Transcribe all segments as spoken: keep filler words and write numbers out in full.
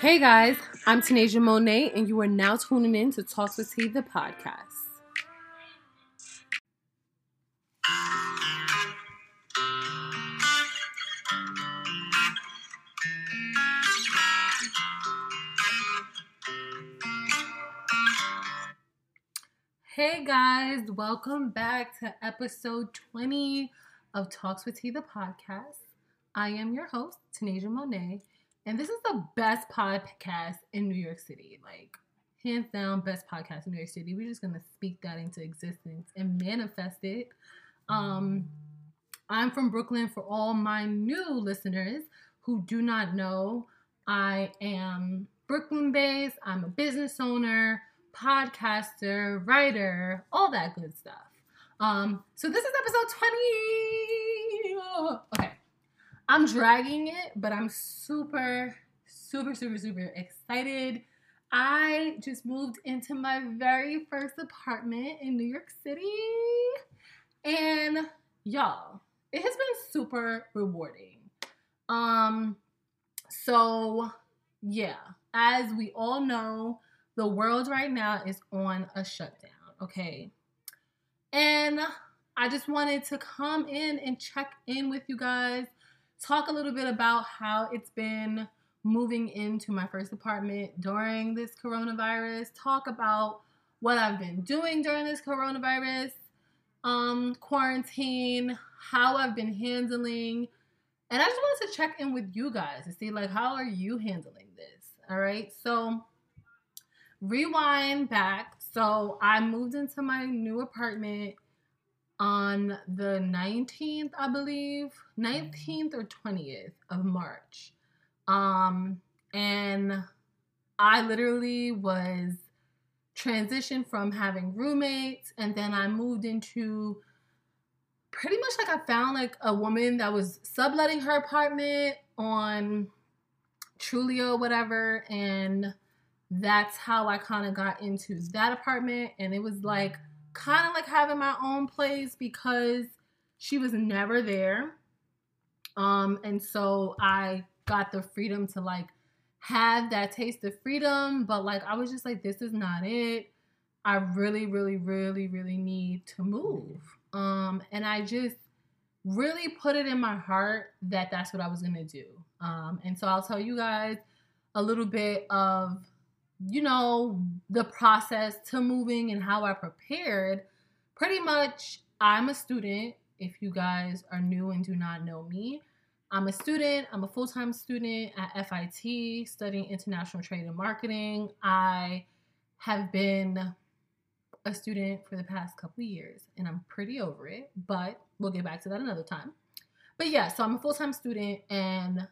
Hey guys, I'm Tanasia Monet, and you are now tuning in to Talks with T, the podcast. Hey guys, welcome back to episode twenty of Talks with T, the podcast. I am your host, Tanasia Monet, and this is the best podcast in New York City. Like, hands down, best podcast in New York City. We're just going to speak that into existence and manifest it. Um, I'm from Brooklyn. For all my new listeners who do not know, I am Brooklyn-based. I'm a business owner, podcaster, writer, all that good stuff. Um, so this is episode twenty. Oh, okay. I'm dragging it, but I'm super, super, super, super excited. I just moved into my very first apartment in New York City. And y'all, it has been super rewarding. Um, so yeah, as we all know, the world right now is on a shutdown, okay? And I just wanted to come in and check in with you guys, talk a little bit about how it's been moving into my first apartment during this coronavirus, talk about what I've been doing during this coronavirus um, quarantine, how I've been handling, and I just wanted to check in with you guys to see, like, how are you handling this, all right? So, rewind back. So I moved into my new apartment on the nineteenth, I believe, nineteenth or twentieth of March. Um, and I literally was transitioned from having roommates, and then I moved into pretty much like I found like a woman that was subletting her apartment on Trulia or whatever, and that's how I kind of got into that apartment. And it was like kind of like having my own place because she was never there. Um, and so I got the freedom to like have that taste of freedom. But like, I was just like, this is not it. I really, really, really, really need to move. Um, and I just really put it in my heart that that's what I was going to do. Um, and so I'll tell you guys a little bit of, you know, the process to moving and how I prepared. Pretty much, I'm a student. If you guys are new and do not know me, I'm a student. I'm a full-time student at F I T studying international trade and marketing. I have been a student for the past couple of years, and I'm pretty over it, but we'll get back to that another time. But yeah, so I'm a full-time student, and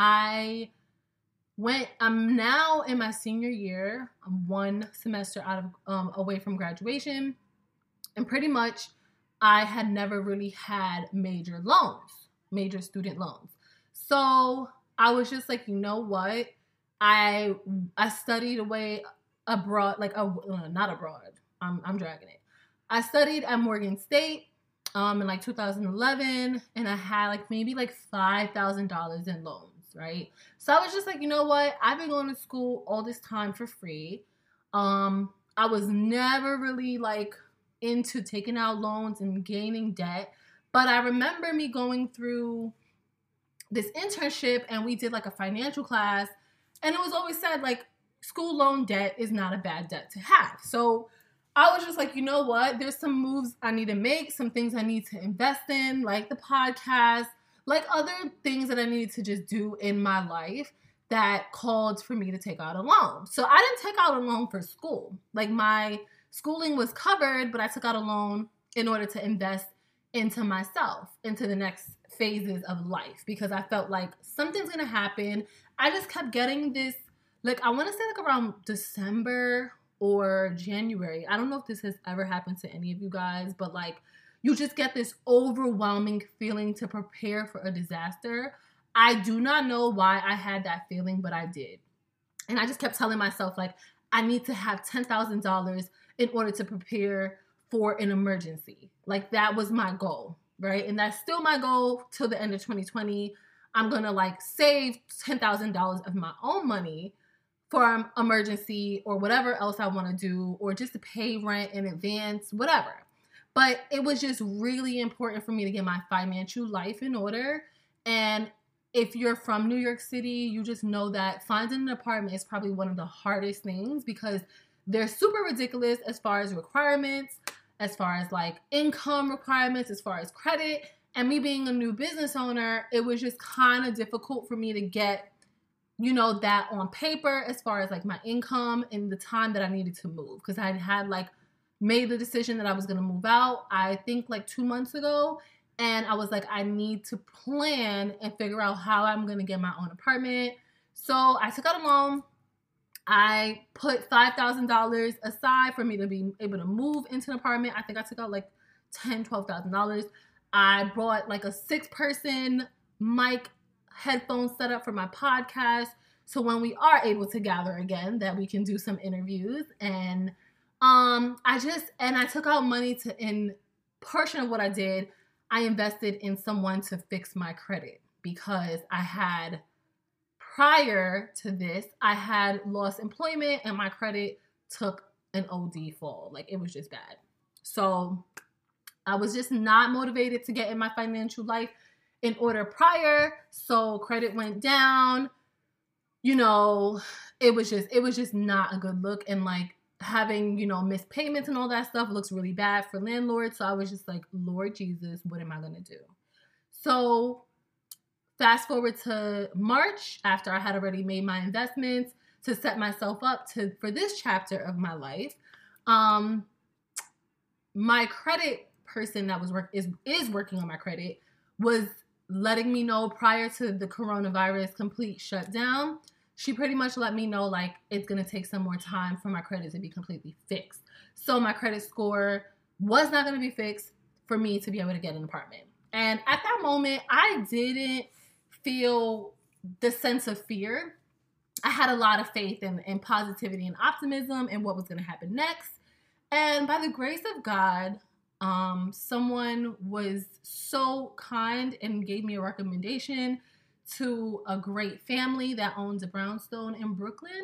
I went, I'm now in my senior year. I'm one semester out of, um, away from graduation, and pretty much I had never really had major loans, major student loans. So I was just like, you know what? I, I studied away abroad, like, uh, not abroad. I'm, I'm dragging it. I studied at Morgan State um, in like two thousand eleven, and I had like maybe like five thousand dollars in loans, right? So I was just like, you know what? I've been going to school all this time for free. Um, I was never really like into taking out loans and gaining debt, but I remember me going through this internship, and we did like a financial class, and it was always said like school loan debt is not a bad debt to have. So I was just like, you know what? There's some moves I need to make, some things I need to invest in, like the podcast, like other things that I needed to just do in my life that called for me to take out a loan. So I didn't take out a loan for school. Like my schooling was covered, but I took out a loan in order to invest into myself, into the next phases of life, because I felt like something's going to happen. I just kept getting this, like, I want to say like around December or January. I don't know if this has ever happened to any of you guys, but like you just get this overwhelming feeling to prepare for a disaster. I do not know why I had that feeling, but I did. And I just kept telling myself like, I need to have ten thousand dollars in order to prepare for an emergency. Like that was my goal, right? And that's still my goal till the end of twenty twenty. I'm going to like save ten thousand dollars of my own money for emergency or whatever else I want to do, or just to pay rent in advance, whatever. But it was just really important for me to get my financial life in order. And if you're from New York City, you just know that finding an apartment is probably one of the hardest things because they're super ridiculous as far as requirements, as far as like income requirements, as far as credit. And me being a new business owner, it was just kind of difficult for me to get, you know, that on paper as far as like my income and the time that I needed to move. Because I had like made the decision that I was going to move out, I think like two months ago. And I was like, I need to plan and figure out how I'm going to get my own apartment. So I took out a loan. I put five thousand dollars aside for me to be able to move into an apartment. I think I took out like ten thousand dollars, twelve thousand dollars. I brought like a six-person mic headphone setup for my podcast. So when we are able to gather again, that we can do some interviews. And um, I just, and I took out money to, in portion of what I did, I invested in someone to fix my credit because I had, prior to this, I had lost employment and my credit took an O D fall. Like, it was just bad. So I was just not motivated to get in my financial life in order prior. So credit went down. You know, it was just, it was just not a good look. And like having, you know, missed payments and all that stuff looks really bad for landlords. So I was just like, Lord Jesus, what am I going to do? So fast forward to March, after I had already made my investments to set myself up to for this chapter of my life. Um, my credit person that was work is is working on my credit was letting me know prior to the coronavirus complete shutdown. She pretty much let me know like it's gonna take some more time for my credit to be completely fixed. So my credit score was not gonna be fixed for me to be able to get an apartment. And at that moment, I didn't feel the sense of fear. I had a lot of faith and, and positivity and optimism in what was gonna happen next. And by the grace of God, um, someone was so kind and gave me a recommendation to a great family that owns a brownstone in Brooklyn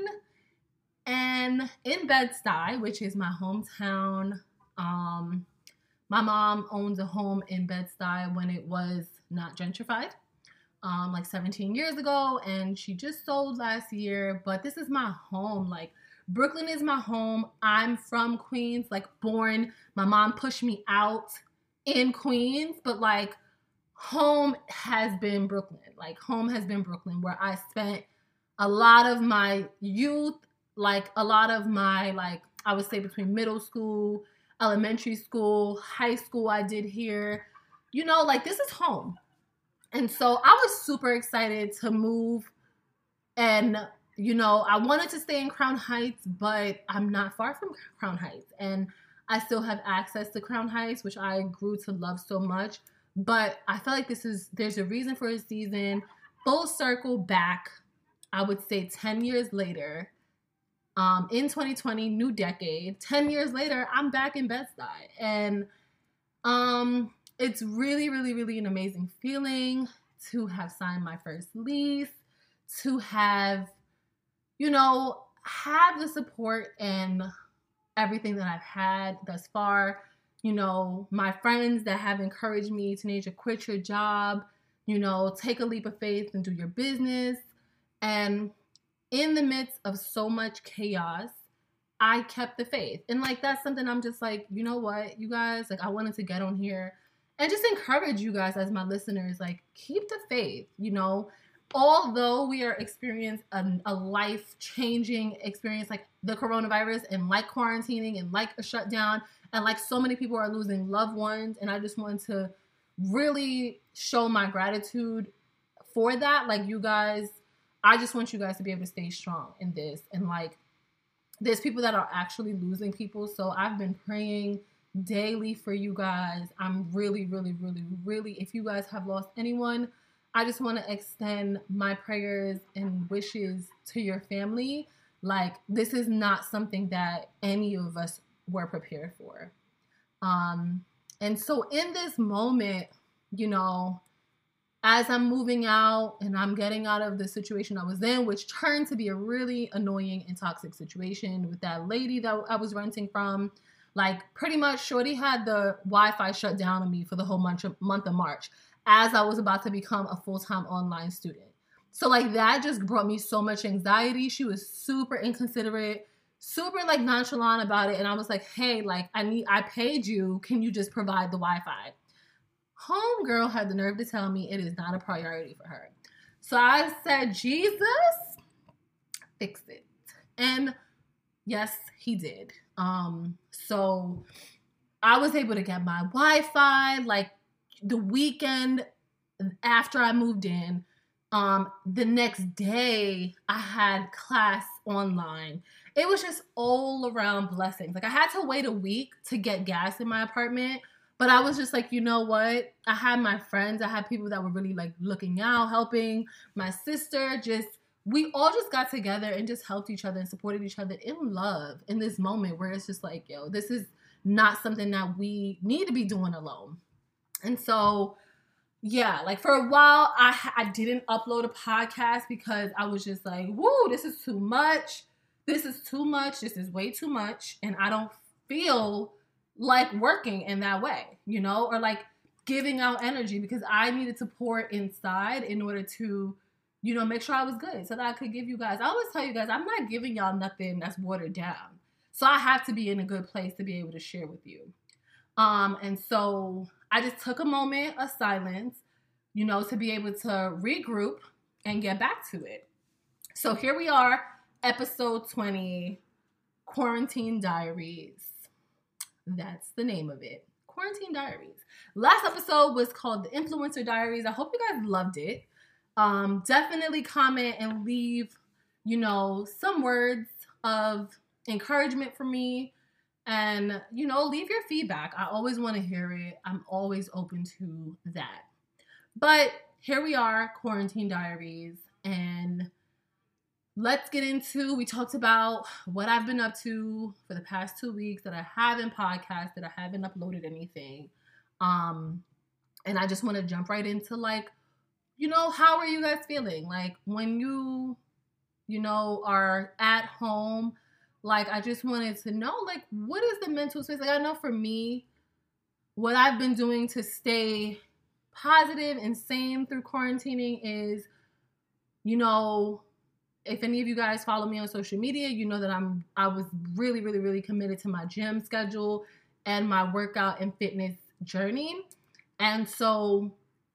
and in Bed-Stuy, which is my hometown. Um, my mom owns a home in Bed-Stuy when it was not gentrified, um, like seventeen years ago, and she just sold last year. But this is my home. Like, Brooklyn is my home. I'm from Queens, like born. My mom pushed me out in Queens, but like home has been Brooklyn. Like home has been Brooklyn, where I spent a lot of my youth, like a lot of my, like I would say between middle school, elementary school, high school I did here. You know, like this is home. And so I was super excited to move. And you know, I wanted to stay in Crown Heights, but I'm not far from Crown Heights. And I still have access to Crown Heights, which I grew to love so much. But I feel like this is, there's a reason for a season. Full circle back, I would say ten years later, um, in twenty twenty, new decade, ten years later, I'm back in Bed-Stuy. And um, it's really, really, really an amazing feeling to have signed my first lease, to have, you know, have the support and everything that I've had thus far. You know, my friends that have encouraged me, Tanisha, quit your job, you know, take a leap of faith and do your business. And in the midst of so much chaos, I kept the faith. And like, that's something I'm just like, you know what, you guys, like I wanted to get on here and just encourage you guys as my listeners, like keep the faith, you know. Although we are experiencing a, a life-changing experience like the coronavirus and like quarantining and like a shutdown and like so many people are losing loved ones, and I just want to really show my gratitude for that. Like you guys, I just want you guys to be able to stay strong in this. And like there's people that are actually losing people, so I've been praying daily for you guys. I'm really, really, really, really, if you guys have lost anyone, I just want to extend my prayers and wishes to your family. Like, this is not something that any of us were prepared for. Um, and so in this moment, you know, as I'm moving out and I'm getting out of the situation I was in, which turned to be a really annoying and toxic situation with that lady that I was renting from, like pretty much Shorty had the Wi-Fi shut down on me for the whole month of, month of March as I was about to become a full-time online student. So like that just brought me so much anxiety. She was super inconsiderate, super like nonchalant about it. And I was like, hey, like I need, I paid you. Can you just provide the Wi-Fi? Homegirl had the nerve to tell me it is not a priority for her. So I said, Jesus, fix it. And yes, he did. Um, so I was able to get my Wi-Fi like the weekend after I moved in. Um, the next day I had class online. It was just all around blessings. Like I had to wait a week to get gas in my apartment, but I was just like, you know what? I had my friends, I had people that were really like looking out, helping. My sister, just, we all just got together and just helped each other and supported each other in love in this moment where it's just like, yo, this is not something that we need to be doing alone. And so yeah, like for a while, I I didn't upload a podcast because I was just like, woo, this is too much. This is too much. This is way too much. And I don't feel like working in that way, you know, or like giving out energy because I needed to pour inside in order to, you know, make sure I was good so that I could give you guys. I always tell you guys, I'm not giving y'all nothing that's watered down. So I have to be in a good place to be able to share with you. Um, and so I just took a moment of silence, you know, to be able to regroup and get back to it. So here we are, episode twenty, Quarantine Diaries. That's the name of it, Quarantine Diaries. Last episode was called The Influencer Diaries. I hope you guys loved it. Um, definitely comment and leave, you know, some words of encouragement for me. And, you know, leave your feedback. I always want to hear it. I'm always open to that. But here we are, Quarantine Diaries. And let's get into, we talked about what I've been up to for the past two weeks that I haven't podcasted, I haven't uploaded anything. Um, and I just want to jump right into like, you know, how are you guys feeling? Like when you, you know, are at home, like, I just wanted to know, like, what is the mental space? Like, I know for me, what I've been doing to stay positive and sane through quarantining is, you know, if any of you guys follow me on social media, you know that I'm, I was really, really, really committed to my gym schedule and my workout and fitness journey. And so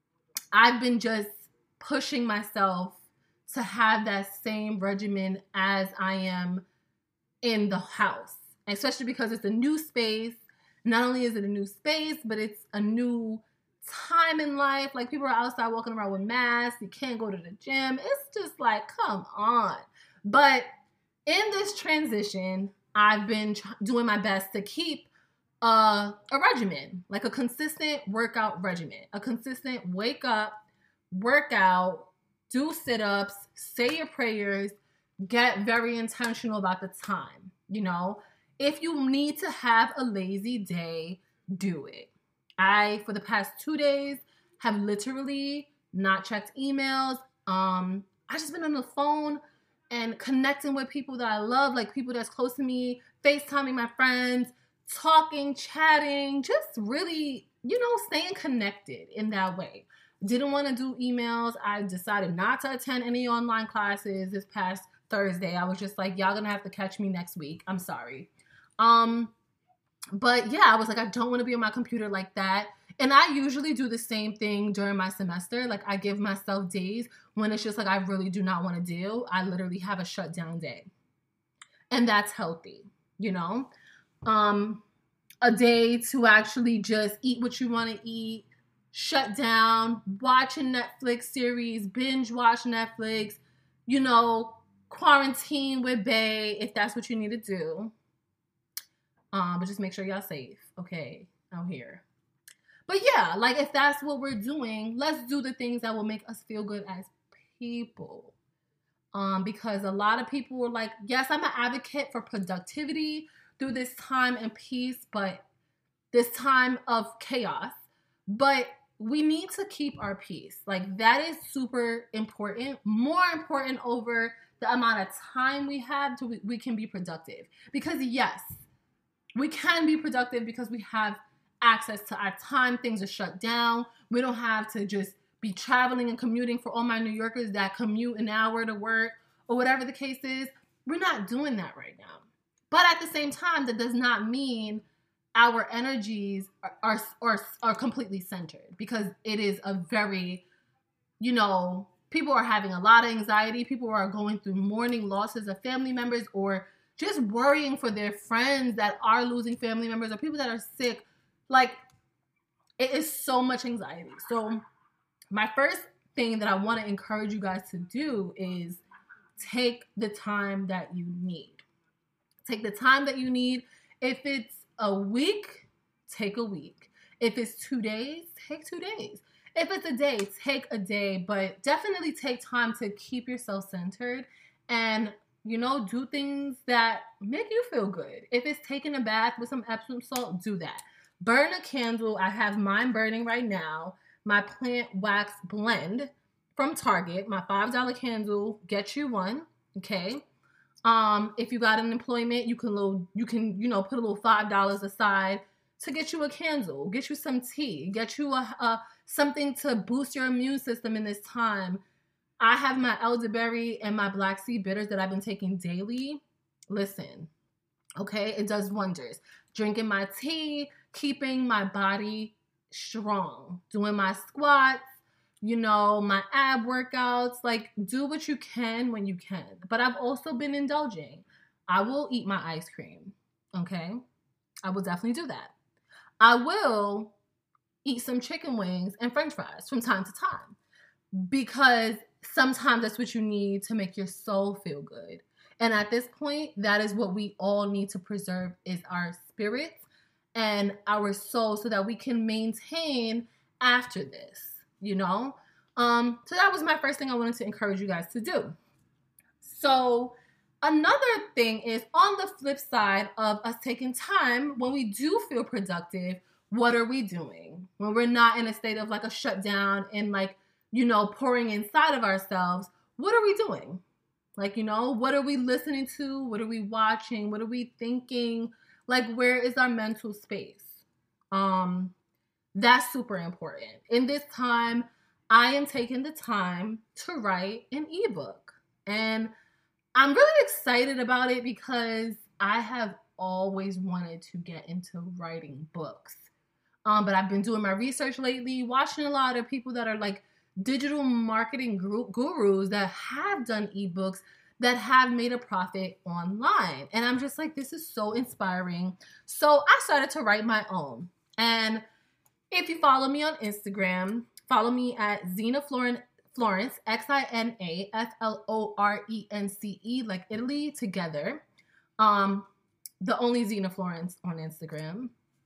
I've been just pushing myself to have that same regimen as I am in the house, especially because it's a new space. Not only is it a new space, but it's a new time in life. Like people are outside walking around with masks. You can't go to the gym. It's just like, come on. But in this transition, I've been tr- doing my best to keep uh, a regimen, like a consistent workout regimen, a consistent wake up, workout, do sit-ups, say your prayers, get very intentional about the time, you know? If you need to have a lazy day, do it. I, for the past two days, have literally not checked emails. Um, I just been on the phone and connecting with people that I love, like people that's close to me, FaceTiming my friends, talking, chatting, just really, you know, staying connected in that way. Didn't want to do emails. I decided not to attend any online classes this past Thursday. I was just like, y'all gonna have to catch me next week. I'm sorry. Um, but yeah, I was like, I don't want to be on my computer like that. And I usually do the same thing during my semester. Like I give myself days when it's just like, I really do not want to deal. I literally have a shutdown day. And that's healthy, you know? Um, a day to actually just eat what you want to eat, shut down, watch a Netflix series, binge watch Netflix, you know, quarantine with bae if that's what you need to do. Um, but just make sure y'all safe, okay, out here. But yeah, like if that's what we're doing, let's do the things that will make us feel good as people. Um, because a lot of people were like, yes, I'm an advocate for productivity through this time and peace, but this time of chaos. But we need to keep our peace. Like, that is super important, more important over the amount of time we have to we, we can be productive. Because yes, we can be productive because we have access to our time. Things are shut down. We don't have to just be traveling and commuting. For all my New Yorkers that commute an hour to work or whatever the case is, we're not doing that right now. But at the same time, that does not mean our energies are, are, are, are completely centered, because it is a very, you know, people are having a lot of anxiety. People are going through mourning losses of family members, or just worrying for their friends that are losing family members, or people that are sick. Like, it is so much anxiety. So my first thing that I want to encourage you guys to do is take the time that you need. Take the time that you need. If it's a week, take a week. If it's two days, take two days. If it's a day, take a day, but definitely take time to keep yourself centered and, you know, do things that make you feel good. If it's taking a bath with some Epsom salt, do that. Burn a candle. I have mine burning right now. My plant wax blend from Target, my five dollar candle, get you one, okay? Um, if you got an employment, you can little, you can, you know, put a little five dollars aside to get you a candle, get you some tea, get you a, a something to boost your immune system in this time. I have my elderberry and my black seed bitters that I've been taking daily. Listen, okay, it does wonders. Drinking my tea, keeping my body strong, doing my squats, you know, my ab workouts. Like, do what you can when you can. But I've also been indulging. I will eat my ice cream, okay? I will definitely do that. I will eat some chicken wings and french fries from time to time, because sometimes that's what you need to make your soul feel good. And at this point, that is what we all need to preserve, is our spirits and our soul, so that we can maintain after this, you know? Um, so that was my first thing I wanted to encourage you guys to do. So another thing is, on the flip side of us taking time, when we do feel productive, what are we doing? When we're not in a state of like a shutdown and like, you know, pouring inside of ourselves, what are we doing? Like, you know, what are we listening to? What are we watching? What are we thinking? Like, where is our mental space? Um, that's super important. In this time, I am taking the time to write an ebook. And I'm really excited about it because I have always wanted to get into writing books. Um, but I've been doing my research lately, watching a lot of people that are like digital marketing gurus that have done ebooks, that have made a profit online. And I'm just like, this is so inspiring. So I started to write my own. And if you follow me on Instagram, follow me at Xina Florence, X I N A F L O R E N C E, like Italy together. Um, the only Xina Florence on Instagram.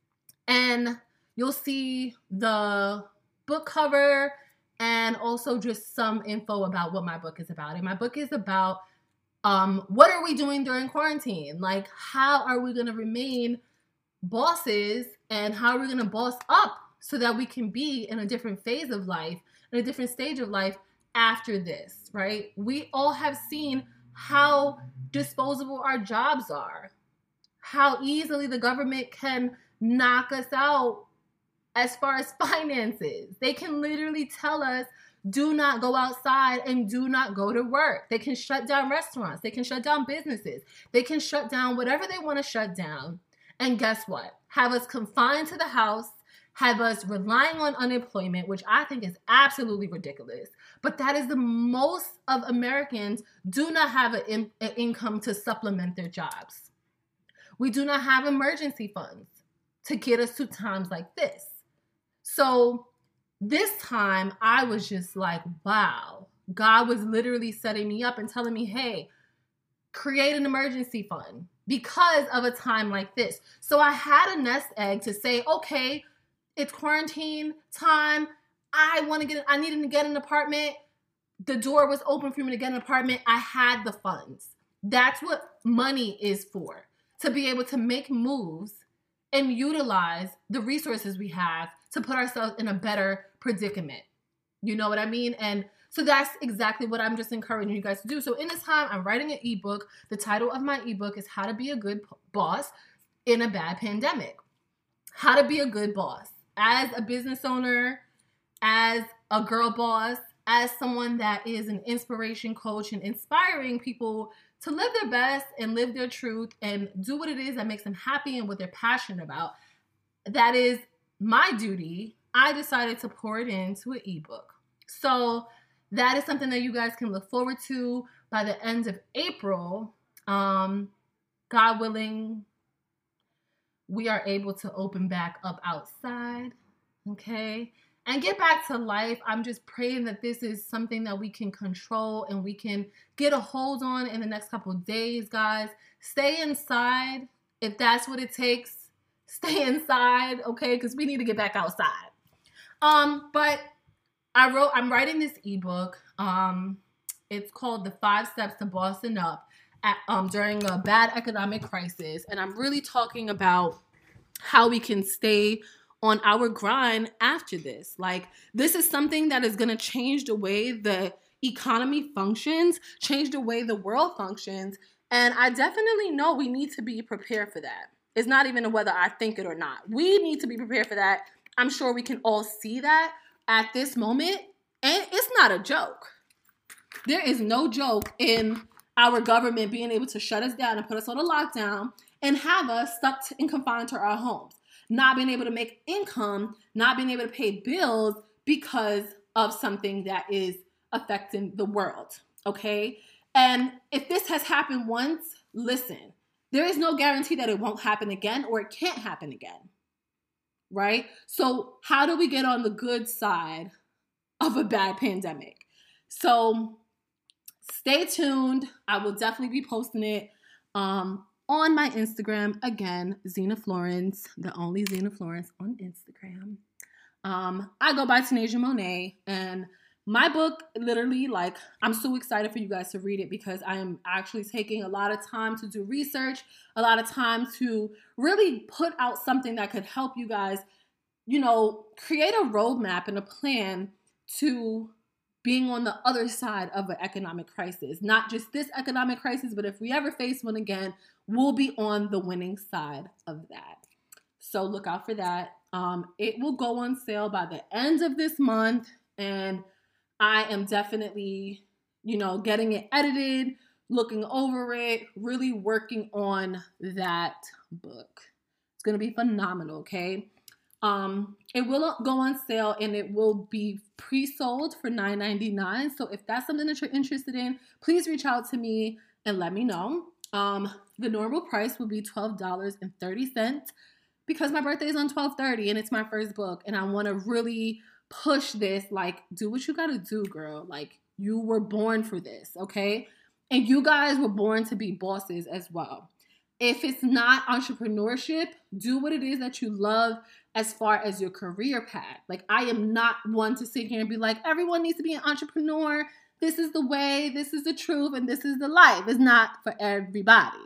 And you'll see the book cover and also just some info about what my book is about. And my book is about um, what are we doing during quarantine? Like, how are we going to remain bosses, and how are we going to boss up so that we can be in a different phase of life, in a different stage of life after this, right? We all have seen how disposable our jobs are, how easily the government can knock us out as far as finances. They can literally tell us, do not go outside and do not go to work. They can shut down restaurants. They can shut down businesses. They can shut down whatever they want to shut down. And guess what? Have us confined to the house, have us relying on unemployment, which I think is absolutely ridiculous. But that is the most of Americans do not have an, in, an income to supplement their jobs. We do not have emergency funds to get us to times like this. So this time I was just like, wow, God was literally setting me up and telling me, hey, create an emergency fund because of a time like this. So I had a nest egg to say, okay, it's quarantine time. I want to get, I needed to get an apartment. The door was open for me to get an apartment. I had the funds. That's what money is for, to be able to make moves and utilize the resources we have to put ourselves in a better predicament. You know what I mean? And so that's exactly what I'm just encouraging you guys to do. So in this time, I'm writing an ebook. The title of my ebook is How to Be a Good Boss in a Bad Pandemic. How to be a good boss. As a business owner, as a girl boss, as someone that is an inspiration coach and inspiring people to live their best and live their truth and do what it is that makes them happy and what they're passionate about. That is my duty. I decided to pour it into an ebook. So that is something that you guys can look forward to by the end of April. Um, God willing, we are able to open back up outside, okay, and get back to life. I'm just praying that this is something that we can control and we can get a hold on in the next couple of days, guys. Stay inside if that's what it takes. Stay inside, okay, because we need to get back outside. Um, but I wrote, I'm writing this ebook. Um, it's called The Five Steps to Bossing Up at, um, during a bad economic crisis. And I'm really talking about how we can stay on our grind after this. Like, this is something that is going to change the way the economy functions, change the way the world functions. And I definitely know we need to be prepared for that. It's not even whether I think it or not. We need to be prepared for that. I'm sure we can all see that at this moment. And it's not a joke. There is no joke in our government being able to shut us down and put us on a lockdown and have us stuck and confined to our homes, not being able to make income, not being able to pay bills because of something that is affecting the world, okay? And if this has happened once, listen, there is no guarantee that it won't happen again or it can't happen again, right? So how do we get on the good side of a bad pandemic? So stay tuned. I will definitely be posting it um, on my Instagram. Again, Zena Florence, the only Zena Florence on Instagram. Um, I go by Tanasia Monet, and my book, literally, like, I'm so excited for you guys to read it because I am actually taking a lot of time to do research, a lot of time to really put out something that could help you guys, you know, create a roadmap and a plan to being on the other side of an economic crisis. Not just this economic crisis, but if we ever face one again, we'll be on the winning side of that. So look out for that. Um, it will go on sale by the end of this month, and I am definitely, you know, getting it edited, looking over it, really working on that book. It's going to be phenomenal, okay? Um, it will go on sale and it will be pre-sold for nine ninety-nine. So if that's something that you're interested in, please reach out to me and let me know. Um, the normal price will be twelve dollars and thirty cents because my birthday is on twelve thirty and it's my first book and I want to really push this. Like, do what you got to do, girl. Like, you were born for this, okay? And you guys were born to be bosses as well. If it's not entrepreneurship, do what it is that you love as far as your career path. Like, I am not one to sit here and be like, everyone needs to be an entrepreneur. This is the way, this is the truth, and this is the life. It's not for everybody.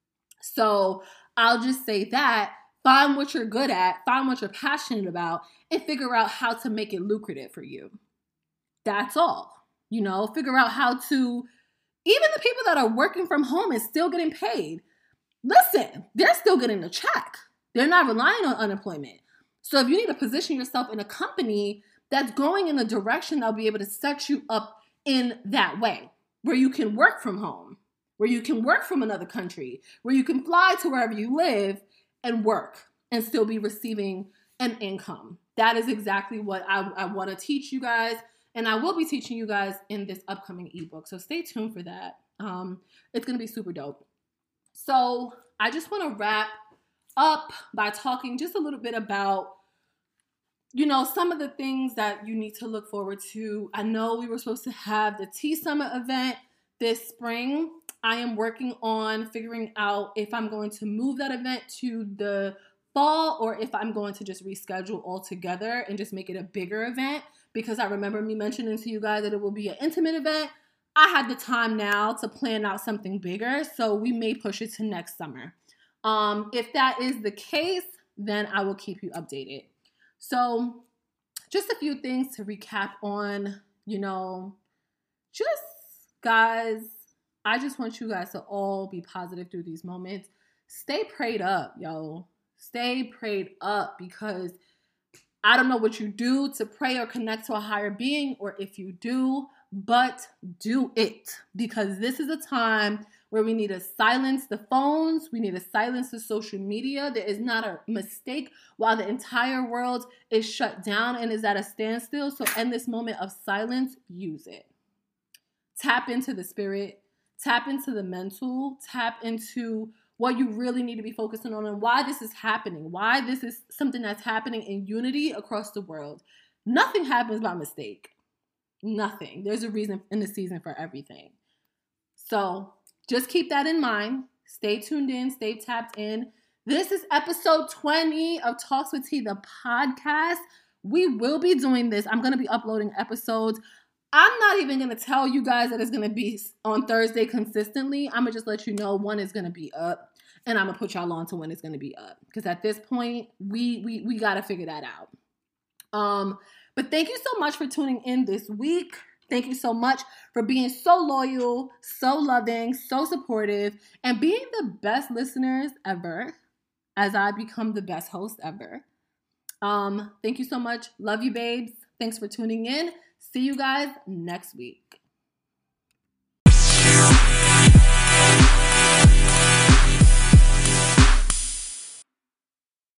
So I'll just say that. Find what you're good at, find what you're passionate about, and figure out how to make it lucrative for you. That's all. You know, figure out how to, even the people that are working from home and still getting paid, listen, they're still getting a check. They're not relying on unemployment. So if you need to position yourself in a company that's going in a direction that'll be able to set you up in that way, where you can work from home, where you can work from another country, where you can fly to wherever you live and work and still be receiving an income. That is exactly what I, I want to teach you guys. And I will be teaching you guys in this upcoming ebook. So stay tuned for that. Um, it's going to be super dope. So I just want to wrap up by talking just a little bit about, you know, some of the things that you need to look forward to. I know we were supposed to have the Tea Summit event this spring. I am working on figuring out if I'm going to move that event to the fall or if I'm going to just reschedule altogether and just make it a bigger event, because I remember me mentioning to you guys that it will be an intimate event. I had the time now to plan out something bigger, so we may push it to next summer. Um, if that is the case, then I will keep you updated. So just a few things to recap on, you know, just guys, I just want you guys to all be positive through these moments. Stay prayed up, yo. Stay prayed up, because I don't know what you do to pray or connect to a higher being, or if you do, but do it, because this is a time where we need to silence the phones. We need to silence the social media. There is not a mistake while the entire world is shut down and is at a standstill. So in this moment of silence, use it. Tap into the spirit, tap into the mental, tap into what you really need to be focusing on and why this is happening, why this is something that's happening in unity across the world. Nothing happens by mistake. Nothing. There's a reason in the season for everything. So just keep that in mind. Stay tuned in, stay tapped in. This is episode twenty of Talks with T, the podcast. We will be doing this. I'm going to be uploading episodes. I'm not even going to tell you guys that it's going to be on Thursday consistently. I'm going to just let you know one is going to be up, and I'm going to put y'all on to when it's going to be up, because at this point, we we we got to figure that out. Um, but thank you so much for tuning in this week. Thank you so much for being so loyal, so loving, so supportive, and being the best listeners ever as I become the best host ever. Um, thank you so much. Love you, babes. Thanks for tuning in. See you guys next week.